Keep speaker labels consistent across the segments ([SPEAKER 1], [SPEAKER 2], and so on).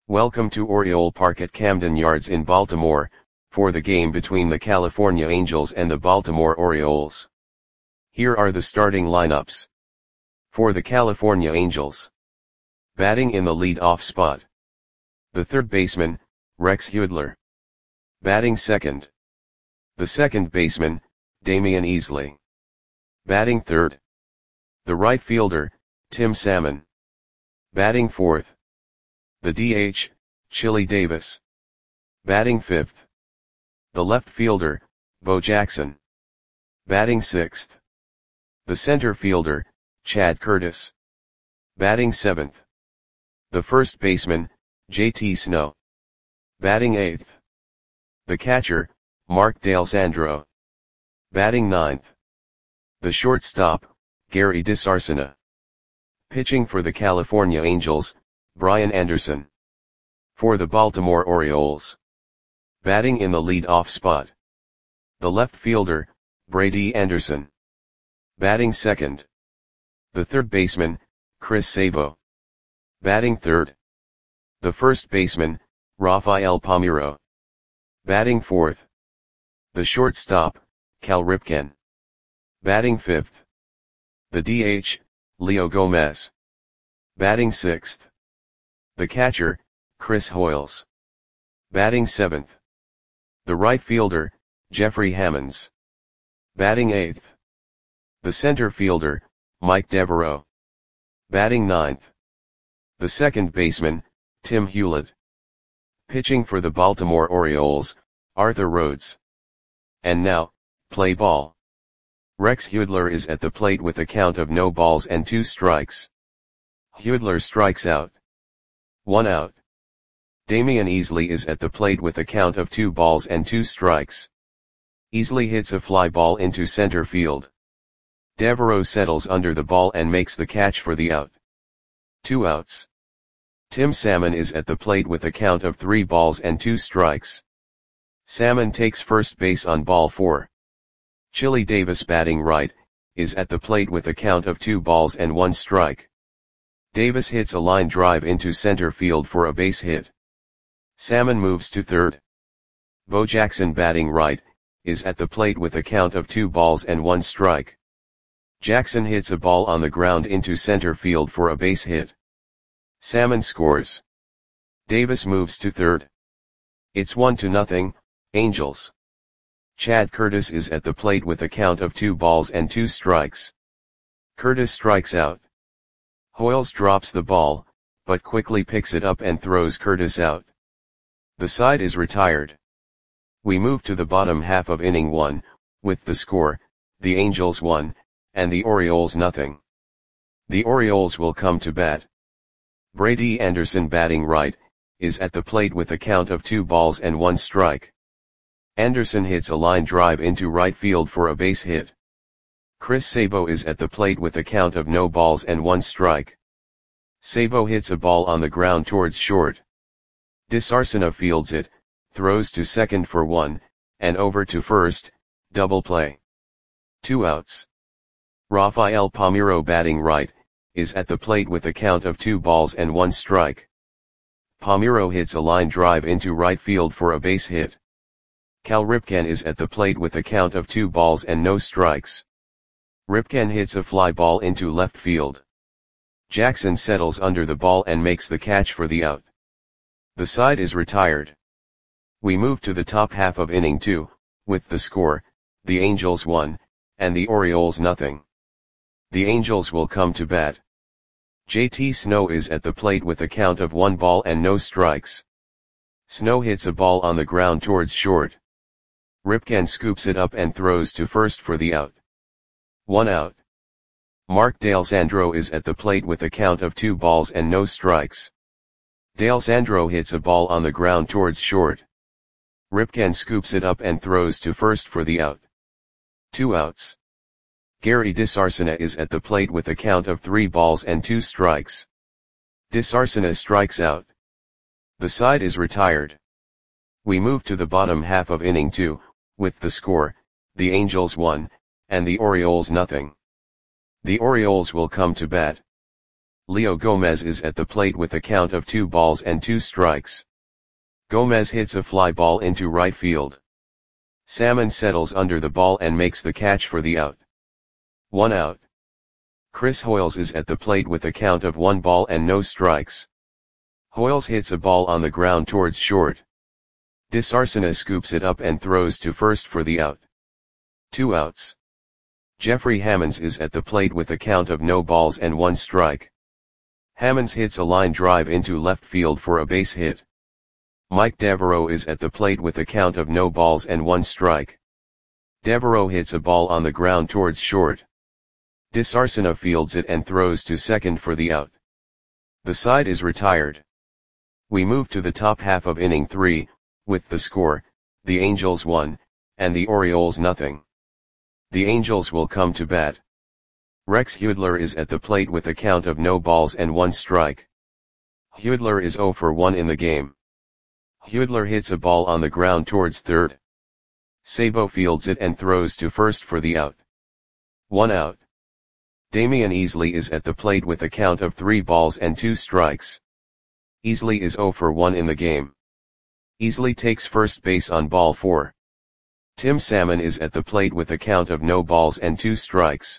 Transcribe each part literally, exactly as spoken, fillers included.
[SPEAKER 1] Welcome to Oriole Park at Camden Yards in Baltimore, for the game between the California Angels and the Baltimore Orioles. Here are the starting lineups. For the California Angels. Batting in the lead-off spot. The third baseman, Rex Huidler. Batting second. The second baseman, Damion Easley. Batting third. The right fielder, Tim Salmon. Batting fourth. The D H, Chili Davis. Batting fifth. The left fielder, Bo Jackson. Batting sixth. The center fielder, Chad Curtis. Batting seventh. The first baseman, J T Snow. Batting eighth. The catcher, Mark D'Alessandro. Batting ninth. The shortstop, Gary DiSarcina. Pitching for the California Angels, Brian Anderson. For the Baltimore Orioles. Batting in the lead-off spot. The left fielder, Brady Anderson. Batting second. The third baseman, Chris Sabo. Batting third. The first baseman, Rafael Palmeiro. Batting fourth. The shortstop, Cal Ripken. Batting fifth. The D H, Leo Gomez. Batting sixth. The catcher, Chris Hoiles. Batting seventh. The right fielder, Jeffrey Hammonds. Batting eighth. The center fielder, Mike Devereaux. Batting ninth. The second baseman, Tim Hewlett. Pitching for the Baltimore Orioles, Arthur Rhodes. And now, play ball. Rex Huidler is at the plate with a count of no balls and two strikes. Huidler strikes out. One out. Damion Easley is at the plate with a count of two balls and two strikes. Easley hits a fly ball into center field. Devereaux settles under the ball and makes the catch for the out. Two outs. Tim Salmon is at the plate with a count of three balls and two strikes. Salmon takes first base on ball four. Chili Davis, batting right, is at the plate with a count of two balls and one strike. Davis hits a line drive into center field for a base hit. Salmon moves to third. Bo Jackson, batting right, is at the plate with a count of two balls and one strike. Jackson hits a ball on the ground into center field for a base hit. Salmon scores. Davis moves to third. It's one to nothing, Angels. Chad Curtis is at the plate with a count of two balls and two strikes. Curtis strikes out. Hoiles drops the ball, but quickly picks it up and throws Curtis out. The side is retired. We move to the bottom half of inning one, with the score, the Angels one, and the Orioles nothing. The Orioles will come to bat. Brady Anderson, batting right, is at the plate with a count of two balls and one strike. Anderson hits a line drive into right field for a base hit. Chris Sabo is at the plate with a count of no balls and one strike. Sabo hits a ball on the ground towards short. DiSarcina fields it, throws to second for one, and over to first, double play. Two outs. Rafael Palmeiro, batting right, is at the plate with a count of two balls and one strike. Palmeiro hits a line drive into right field for a base hit. Cal Ripken is at the plate with a count of two balls and no strikes. Ripken hits a fly ball into left field. Jackson settles under the ball and makes the catch for the out. The side is retired. We move to the top half of inning two, with the score, the Angels one, and the Orioles nothing. The Angels will come to bat. J T Snow is at the plate with a count of one ball and no strikes. Snow hits a ball on the ground towards short. Ripken scoops it up and throws to first for the out. One out. Mark D'Alessandro is at the plate with a count of two balls and no strikes. D'Alessandro hits a ball on the ground towards short. Ripken scoops it up and throws to first for the out. Two outs. Gary DiSarcina is at the plate with a count of three balls and two strikes. DiSarcina strikes out. The side is retired. We move to the bottom half of inning two, with the score, the Angels one, and the Orioles nothing. The Orioles will come to bat. Leo Gomez is at the plate with a count of two balls and two strikes. Gomez hits a fly ball into right field. Salmon settles under the ball and makes the catch for the out. One out. Chris Hoiles is at the plate with a count of one ball and no strikes. Hoiles hits a ball on the ground towards short. Disarcina scoops it up and throws to first for the out. Two outs. Jeffrey Hammonds is at the plate with a count of no balls and one strike. Hammonds hits a line drive into left field for a base hit. Mike Devereaux is at the plate with a count of no balls and one strike. Devereaux hits a ball on the ground towards short. Disarcina fields it and throws to second for the out. The side is retired. We move to the top half of inning three, with the score, the Angels one, and the Orioles nothing. The Angels will come to bat. Rex Hudler is at the plate with a count of no balls and one strike. Hudler is oh for one in the game. Hudler hits a ball on the ground towards third. Sabo fields it and throws to first for the out. One out. Damian Easley is at the plate with a count of three balls and two strikes. Easley is oh for one in the game. Easley takes first base on ball four. Tim Salmon is at the plate with a count of no balls and two strikes.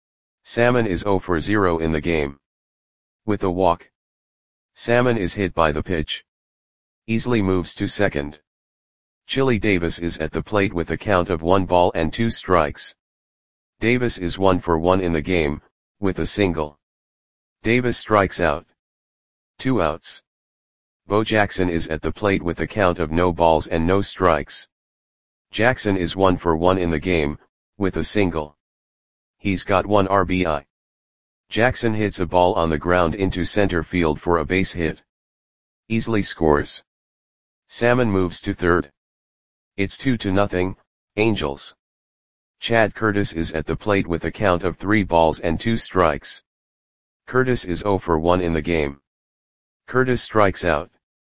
[SPEAKER 1] Salmon is oh for zero in the game. With a walk. Salmon is hit by the pitch. Easley moves to second. Chili Davis is at the plate with a count of one ball and two strikes. Davis is one for one in the game, with a single. Davis strikes out. Two outs. Bo Jackson is at the plate with a count of no balls and no strikes. Jackson is one for one in the game, with a single. He's got one R B I. Jackson hits a ball on the ground into center field for a base hit. Easley scores. Salmon moves to third. It's two to nothing, Angels. Chad Curtis is at the plate with a count of three balls and two strikes. Curtis is oh for one in the game. Curtis strikes out.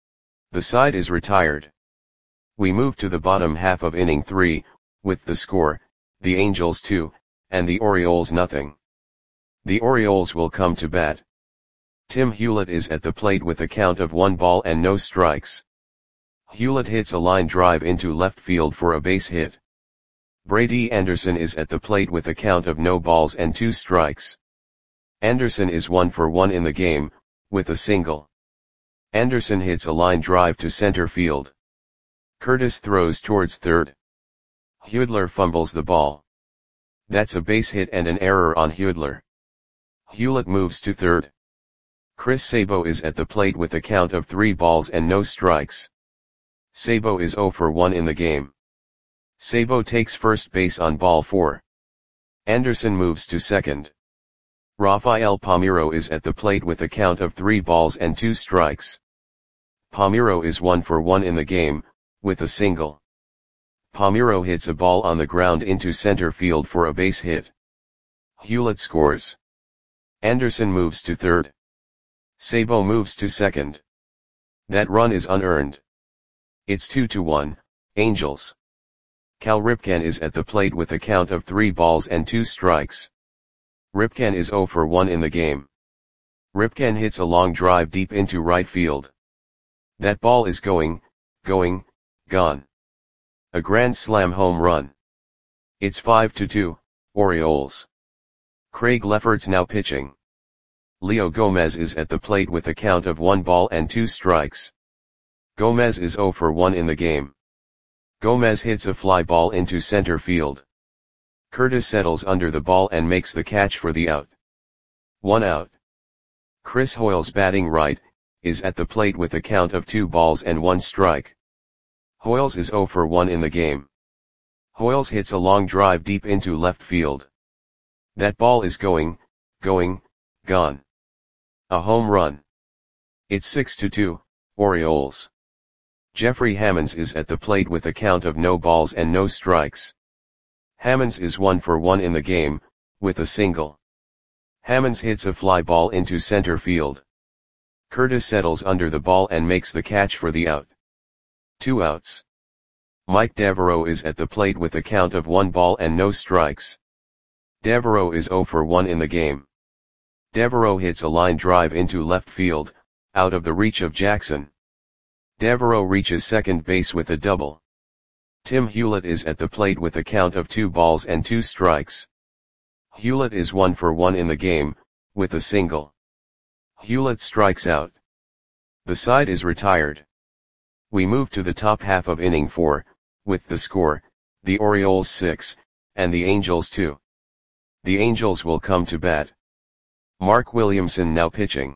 [SPEAKER 1] The side is retired. We move to the bottom half of inning three, with the score, the Angels two, and the Orioles nothing. The Orioles will come to bat. Tim Hewlett is at the plate with a count of one ball and no strikes. Hewlett hits a line drive into left field for a base hit. Brady Anderson is at the plate with a count of no balls and two strikes. Anderson is one for one in the game, with a single. Anderson hits a line drive to center field. Curtis throws towards third. Hudler fumbles the ball. That's a base hit and an error on Hudler. Hewlett moves to third. Chris Sabo is at the plate with a count of three balls and no strikes. Sabo is oh for one in the game. Sabo takes first base on ball four. Anderson moves to second. Rafael Palmeiro is at the plate with a count of three balls and two strikes. Palmeiro is one for one in the game, with a single. Palmeiro hits a ball on the ground into center field for a base hit. Hewlett scores. Anderson moves to third. Sabo moves to second. That run is unearned. It's two to one, Angels. Cal Ripken is at the plate with a count of three balls and two strikes. Ripken is oh for one in the game. Ripken hits a long drive deep into right field. That ball is going, going, gone. A grand slam home run. It's five to two, Orioles. Craig Lefferts now pitching. Leo Gomez is at the plate with a count of one ball and two strikes. Gomez is oh for one in the game. Gomez hits a fly ball into center field. Curtis settles under the ball and makes the catch for the out. One out. Chris Hoiles, batting right, is at the plate with a count of two balls and one strike. Hoiles is oh for one in the game. Hoiles hits a long drive deep into left field. That ball is going, going, gone. A home run. It's six to two, Orioles. Jeffrey Hammonds is at the plate with a count of no balls and no strikes. Hammonds is one for one in the game, with a single. Hammonds hits a fly ball into center field. Curtis settles under the ball and makes the catch for the out. Two outs. Mike Devereaux is at the plate with a count of one ball and no strikes. Devereaux is oh for one in the game. Devereaux hits a line drive into left field, out of the reach of Jackson. Devereaux reaches second base with a double. Tim Hewlett is at the plate with a count of two balls and two strikes. Hewlett is one for one in the game, with a single. Hewlett strikes out. The side is retired. We move to the top half of inning four, with the score, the Orioles six, and the Angels two. The Angels will come to bat. Mark Williamson now pitching.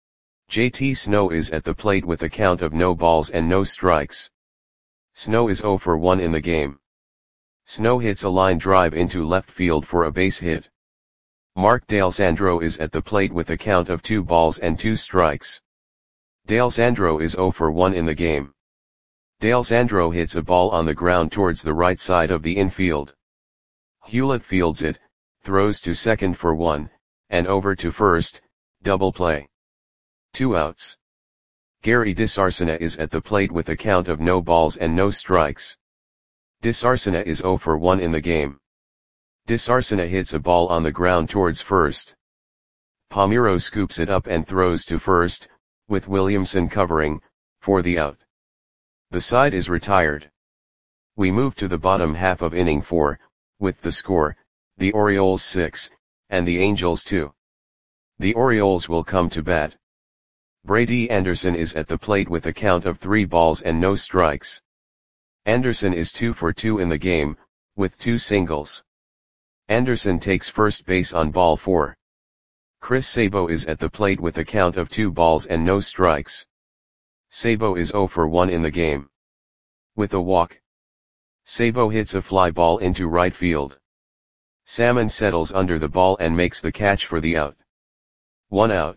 [SPEAKER 1] J T Snow is at the plate with a count of no balls and no strikes. Snow is zero for one in the game. Snow hits a line drive into left field for a base hit. Mark D'Alessandro is at the plate with a count of two balls and two strikes. D'Alessandro is zero for one in the game. D'Alessandro hits a ball on the ground towards the right side of the infield. Hewlett fields it, throws to second for one, and over to first, double play. Two outs. Gary DiSarcina is at the plate with a count of no balls and no strikes. DiSarcina is zero for one in the game. DiSarcina hits a ball on the ground towards first. Palmeiro scoops it up and throws to first, with Williamson covering, for the out. The side is retired. We move to the bottom half of inning four, with the score, the Orioles six, and the Angels two. The Orioles will come to bat. Brady Anderson is at the plate with a count of three balls and no strikes. Anderson is two for two in the game, with two singles. Anderson takes first base on ball four. Chris Sabo is at the plate with a count of two balls and no strikes. Sabo is zero for one in the game. With a walk. Sabo hits a fly ball into right field. Salmon settles under the ball and makes the catch for the out. One out.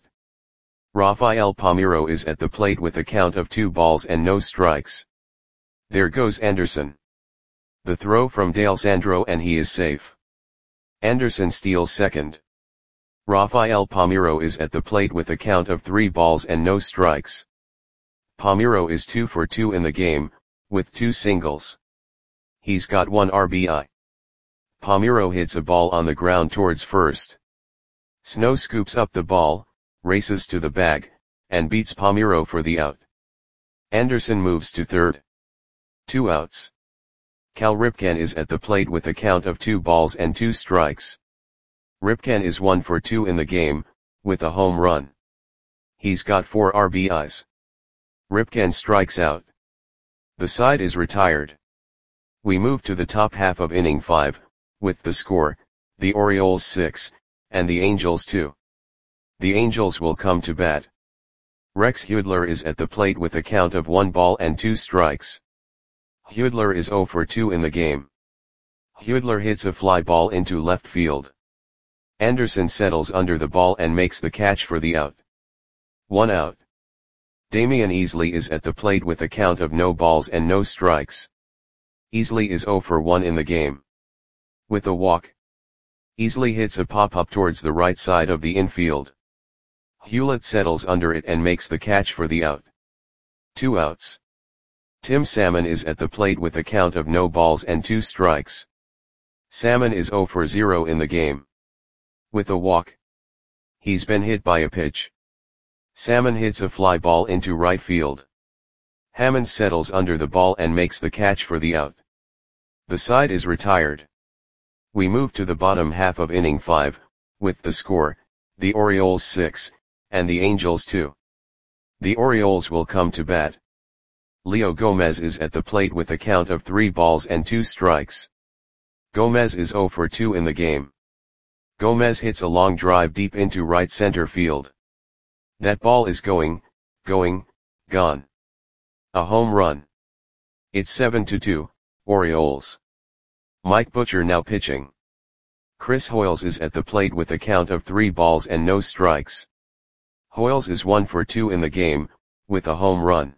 [SPEAKER 1] Rafael Palmeiro is at the plate with a count of two balls and no strikes. There goes Anderson. The throw from D'Alessandro and he is safe. Anderson steals second. Rafael Palmeiro is at the plate with a count of three balls and no strikes. Palmeiro is two for two in the game, with two singles. He's got one R B I. Palmeiro hits a ball on the ground towards first. Snow scoops up the ball, races to the bag, and beats Palmeiro for the out. Anderson moves to third. Two outs. Cal Ripken is at the plate with a count of two balls and two strikes. Ripken is one for two in the game, with a home run. He's got four R B Is. Ripken strikes out. The side is retired. We move to the top half of inning five, with the score, the Orioles six, and the Angels two. The Angels will come to bat. Rex Hudler is at the plate with a count of one ball and two strikes. Hudler is zero for two in the game. Hudler hits a fly ball into left field. Anderson settles under the ball and makes the catch for the out. One out. Damian Easley is at the plate with a count of no balls and no strikes. Easley is zero for one in the game. With a walk. Easley hits a pop-up towards the right side of the infield. Hewlett settles under it and makes the catch for the out. Two outs. Tim Salmon is at the plate with a count of no balls and two strikes. Salmon is zero for zero in the game. With a walk. He's been hit by a pitch. Salmon hits a fly ball into right field. Hammond settles under the ball and makes the catch for the out. The side is retired. We move to the bottom half of inning five, with the score, the Orioles six, and the Angels two. The Orioles will come to bat. Leo Gomez is at the plate with a count of three balls and two strikes. Gomez is zero for two in the game. Gomez hits a long drive deep into right center field. That ball is going, going, gone. A home run. It's seven to two, Orioles. Mike Butcher now pitching. Chris Hoiles is at the plate with a count of three balls and no strikes. Hoiles is one for two in the game, with a home run.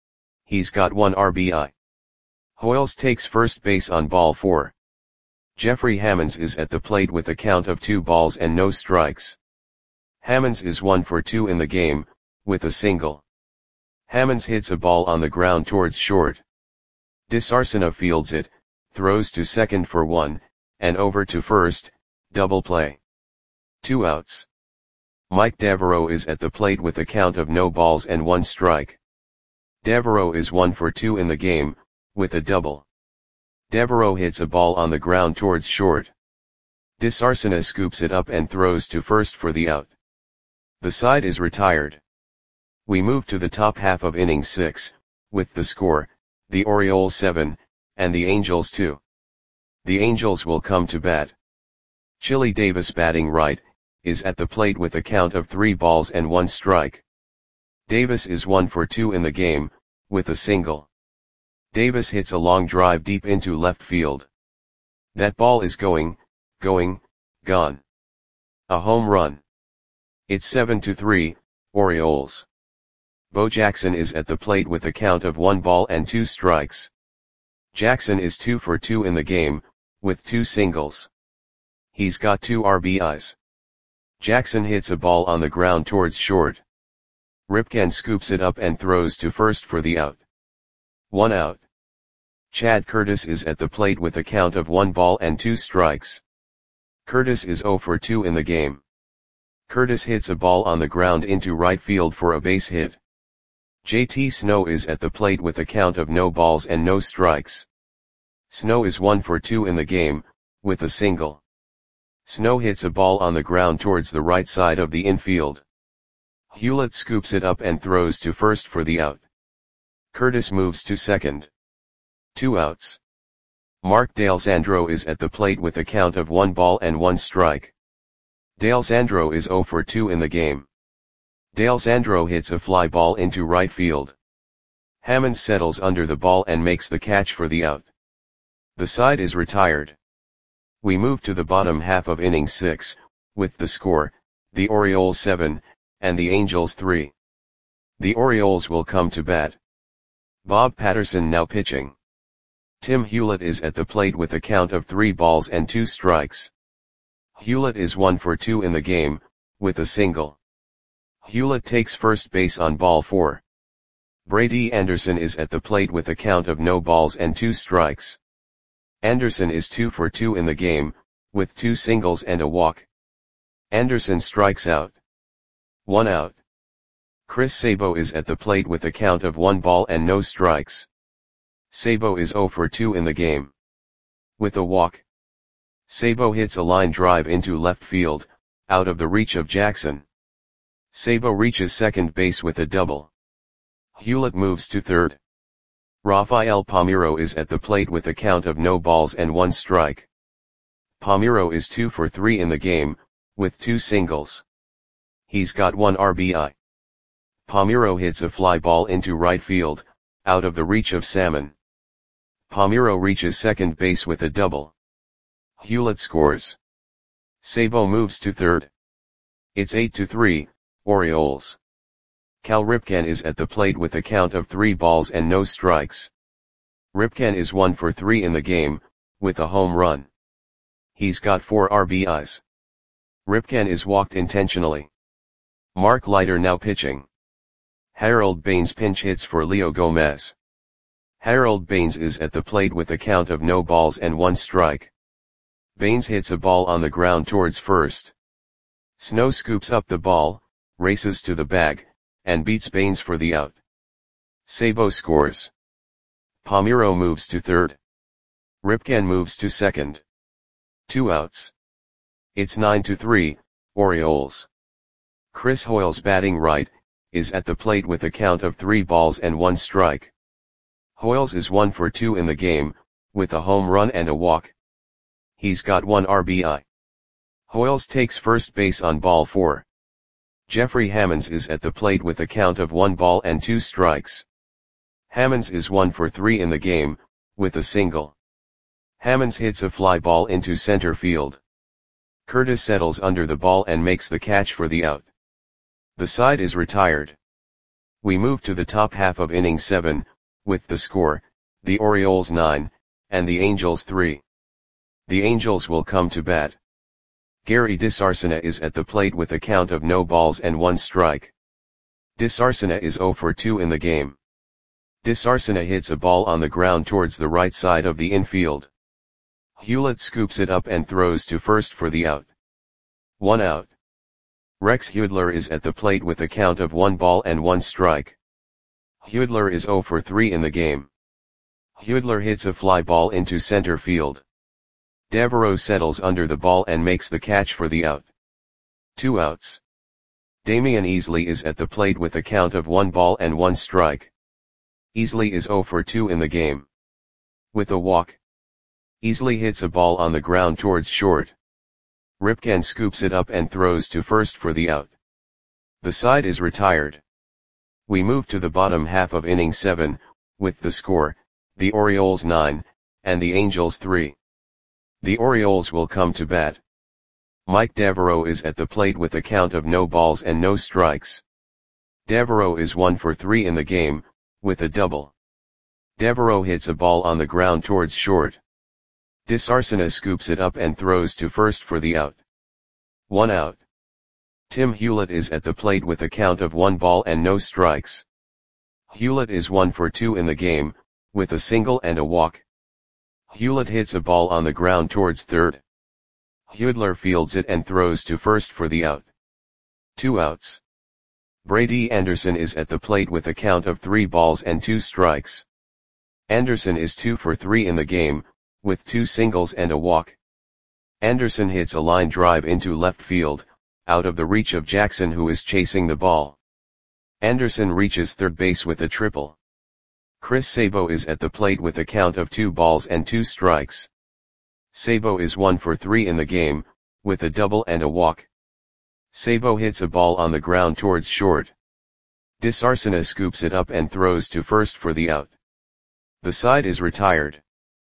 [SPEAKER 1] He's got one R B I. Hoiles takes first base on ball four. Jeffrey Hammonds is at the plate with a count of two balls and no strikes. Hammonds is one for two in the game, with a single. Hammonds hits a ball on the ground towards short. DiSarcina fields it, throws to second for one, and over to first, double play. Two outs. Mike Devereaux is at the plate with a count of no balls and one strike. Devereaux is one for two in the game, with a double. Devereaux hits a ball on the ground towards short. Disarcina scoops it up and throws to first for the out. The side is retired. We move to the top half of inning six, with the score, the Orioles seven, and the Angels two. The Angels will come to bat. Chili Davis, batting right, is at the plate with a count of three balls and one strike. Davis is one for two in the game, with a single. Davis hits a long drive deep into left field. That ball is going, going, gone. A home run. It's seven to three, Orioles. Bo Jackson is at the plate with a count of one ball and two strikes. Jackson is two for two in the game, with two singles. He's got two R B Is. Jackson hits a ball on the ground towards short. Ripken scoops it up and throws to first for the out. One out. Chad Curtis is at the plate with a count of one ball and two strikes. Curtis is zero for two in the game. Curtis hits a ball on the ground into right field for a base hit. J T Snow is at the plate with a count of no balls and no strikes. Snow is one for two in the game, with a single. Snow hits a ball on the ground towards the right side of the infield. Hewlett scoops it up and throws to first for the out. Curtis moves to second. Two outs. Mark D'Alessandro is at the plate with a count of one ball and one strike. D'Alessandro is zero for two in the game. D'Alessandro hits a fly ball into right field. Hammonds settles under the ball and makes the catch for the out. The side is retired. We move to the bottom half of inning six, with the score, the Orioles seven, and the Angels three. The Orioles will come to bat. Bob Patterson now pitching. Tim Hewlett is at the plate with a count of three balls and two strikes. Hewlett is one for two in the game, with a single. Hewlett takes first base on ball four. Brady Anderson is at the plate with a count of no balls and two strikes. Anderson is two for two in the game, with two singles and a walk. Anderson strikes out. One out. Chris Sabo is at the plate with a count of one ball and no strikes. Sabo is zero for two in the game. With a walk. Sabo hits a line drive into left field, out of the reach of Jackson. Sabo reaches second base with a double. Hewlett moves to third. Rafael Palmeiro is at the plate with a count of no balls and one strike. Palmeiro is two for three in the game, with two singles. He's got one R B I. Palmeiro hits a fly ball into right field, out of the reach of Salmon. Palmeiro reaches second base with a double. Hewlett scores. Sabo moves to third. It's eight to three, Orioles. Cal Ripken is at the plate with a count of three balls and no strikes. Ripken is one for three in the game, with a home run. He's got four R B Is. Ripken is walked intentionally. Mark Leiter now pitching. Harold Baines pinch hits for Leo Gomez. Harold Baines is at the plate with a count of no balls and one strike. Baines hits a ball on the ground towards first. Snow scoops up the ball, races to the bag, and beats Baines for the out. Sabo scores. Palmeiro moves to third. Ripken moves to second. Two outs. It's nine to three, Orioles. Chris Hoiles, batting right, is at the plate with a count of three balls and one strike. Hoiles is one for two in the game, with a home run and a walk. He's got one R B I. Hoiles takes first base on ball four. Jeffrey Hammonds is at the plate with a count of one ball and two strikes. Hammonds is one for three in the game, with a single. Hammonds hits a fly ball into center field. Curtis settles under the ball and makes the catch for the out. The side is retired. We move to the top half of inning seven, with the score, the Orioles nine, and the Angels three. The Angels will come to bat. Gary Disarcina is at the plate with a count of no balls and one strike. Disarcina is zero for two in the game. Disarcina hits a ball on the ground towards the right side of the infield. Hewlett scoops it up and throws to first for the out. One out. Rex Hudler is at the plate with a count of one ball and one strike. Hudler is zero for three in the game. Hudler hits a fly ball into center field. Devereaux settles under the ball and makes the catch for the out. Two outs. Damian Easley is at the plate with a count of one ball and one strike. Easley is zero for two in the game. With a walk. Easley hits a ball on the ground towards short. Ripken scoops it up and throws to first for the out. The side is retired. We move to the bottom half of inning seven, with the score, the Orioles nine, and the Angels three. The Orioles will come to bat. Mike Devereaux is at the plate with a count of no balls and no strikes. Devereaux is one for three in the game, with a double. Devereaux hits a ball on the ground towards short. DeSarcina scoops it up and throws to first for the out. One out. Tim Hewlett is at the plate with a count of one ball and no strikes. Hewlett is one for two in the game, with a single and a walk. Hewlett hits a ball on the ground towards third. Hudler fields it and throws to first for the out. Two outs. Brady Anderson is at the plate with a count of three balls and two strikes. Anderson is two for three in the game, with two singles and a walk. Anderson hits a line drive into left field, out of the reach of Jackson, who is chasing the ball. Anderson reaches third base with a triple. Chris Sabo is at the plate with a count of two balls and two strikes. Sabo is one for three in the game, with a double and a walk. Sabo hits a ball on the ground towards short. DeSarcina scoops it up and throws to first for the out. The side is retired.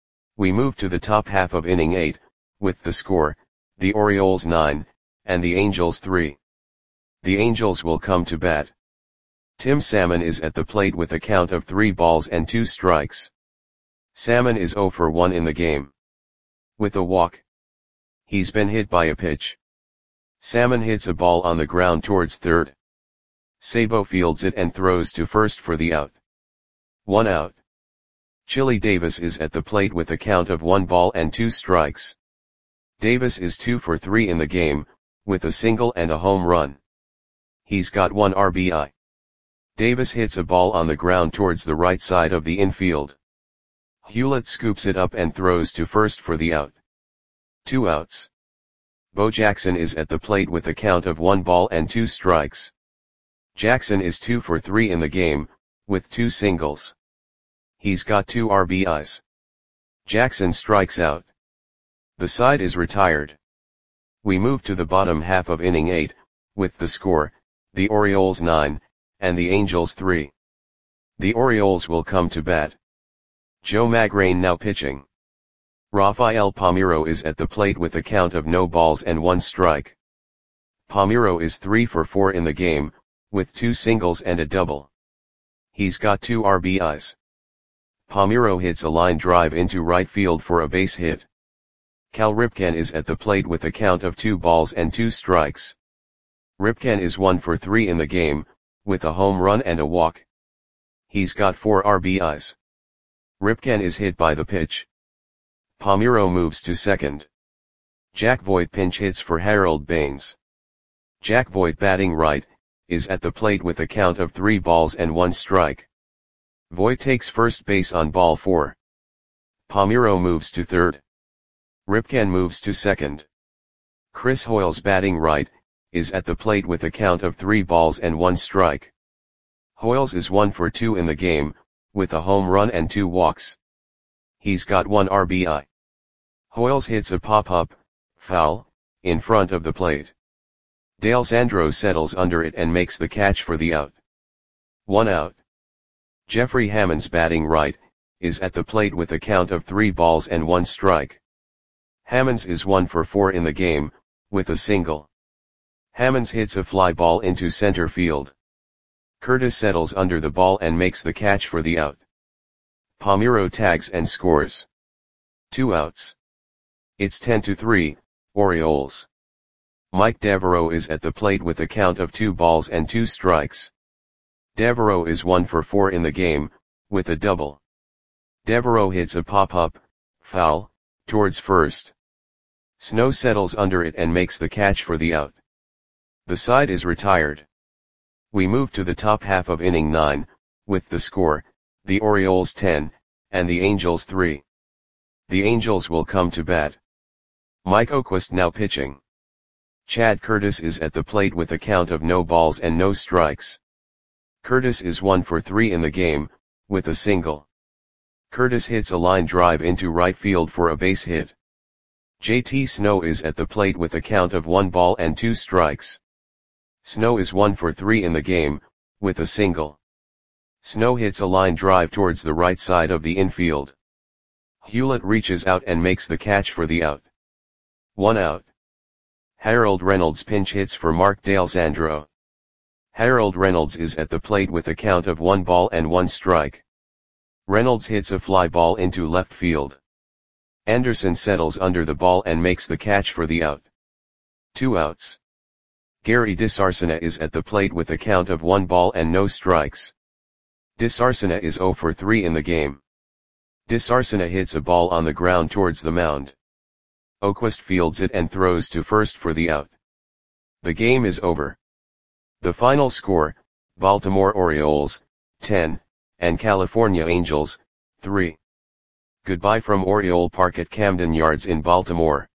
[SPEAKER 1] We move to the top half of inning eight, with the score, the Orioles nine, and the Angels three. The Angels will come to bat. Tim Salmon is at the plate with a count of three balls and two strikes. Salmon is zero for one in the game. With a walk. He's been hit by a pitch. Salmon hits a ball on the ground towards third. Sabo fields it and throws to first for the out. One out. Chili Davis is at the plate with a count of one ball and two strikes. Davis is two for three in the game, with a single and a home run. He's got one R B I. Davis hits a ball on the ground towards the right side of the infield. Hewlett scoops it up and throws to first for the out. Two outs. Bo Jackson is at the plate with a count of one ball and two strikes. Jackson is two for three in the game, with two singles. He's got two R B Is. Jackson strikes out. The side is retired. We move to the bottom half of inning eight, with the score, the Orioles nine, and the Angels three. The Orioles will come to bat. Joe Magrane now pitching. Rafael Palmeiro is at the plate with a count of no balls and one strike. Palmeiro is three for four in the game, with two singles and a double. He's got two R B Is. Palmeiro hits a line drive into right field for a base hit. Cal Ripken is at the plate with a count of two balls and two strikes. Ripken is one for three in the game, with a home run and a walk. He's got four R B Is. Ripken is hit by the pitch. Palmeiro moves to second. Jack Voigt pinch hits for Harold Baines. Jack Voigt, batting right, is at the plate with a count of three balls and one strike. Voigt takes first base on ball four. Palmeiro moves to third. Ripken moves to second. Chris Hoiles, batting right, is at the plate with a count of three balls and one strike. Hoiles is one for two in the game, with a home run and two walks. He's got one R B I. Hoiles hits a pop-up, foul, in front of the plate. Dale Sandro settles under it and makes the catch for the out. One out. Jeffrey Hammonds, batting right, is at the plate with a count of three balls and one strike. Hammonds is one for four in the game, with a single. Hammonds hits a fly ball into center field. Curtis settles under the ball and makes the catch for the out. Palmeiro tags and scores. Two outs. It's ten to three, Orioles. Mike Devereaux is at the plate with a count of two balls and two strikes. Devereaux is one for four in the game, with a double. Devereaux hits a pop-up, foul, towards first. Snow settles under it and makes the catch for the out. The side is retired. We move to the top half of inning nine, with the score, the Orioles ten, and the Angels three. The Angels will come to bat. Mike Oquist now pitching. Chad Curtis is at the plate with a count of no balls and no strikes. Curtis is one for three in the game, with a single. Curtis hits a line drive into right field for a base hit. J T Snow is at the plate with a count of one ball and two strikes. Snow is one for three in the game, with a single. Snow hits a line drive towards the right side of the infield. Hewlett reaches out and makes the catch for the out. One out. Harold Reynolds pinch hits for Mark D'Alessandro. Harold Reynolds is at the plate with a count of one ball and one strike. Reynolds hits a fly ball into left field. Anderson settles under the ball and makes the catch for the out. Two outs. Gary DeSarcina is at the plate with a count of one ball and no strikes. DeSarcina is zero for three in the game. DeSarcina hits a ball on the ground towards the mound. Oquist fields it and throws to first for the out. The game is over. The final score, Baltimore Orioles, ten, and California Angels, three. Goodbye from Oriole Park at Camden Yards in Baltimore.